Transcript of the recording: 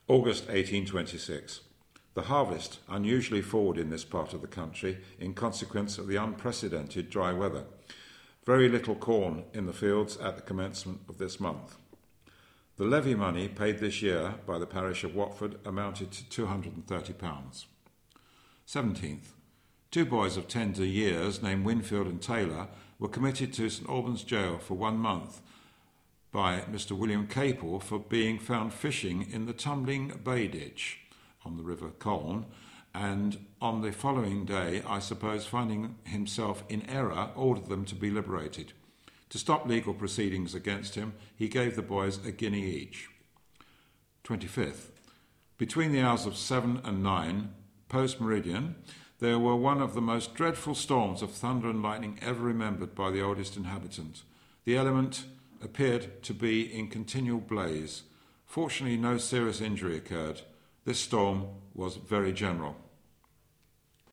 August 1826. The harvest unusually forward in this part of the country in consequence of the unprecedented dry weather. Very little corn in the fields at the commencement of this month. The levy money paid this year by the parish of Watford amounted to £230. 17th. 2 boys of tender years named Winfield and Taylor were committed to St Albans Jail for 1 month by Mr William Capel for being found fishing in the Tumbling Bay Ditch on the River Colne, and on the following day, I suppose, finding himself in error, ordered them to be liberated. To stop legal proceedings against him, he gave the boys a guinea each. 25th. Between the hours of 7 and 9, post-meridian, there were one of the most dreadful storms of thunder and lightning ever remembered by the oldest inhabitant. The element appeared to be in continual blaze. Fortunately, no serious injury occurred. This storm was very general.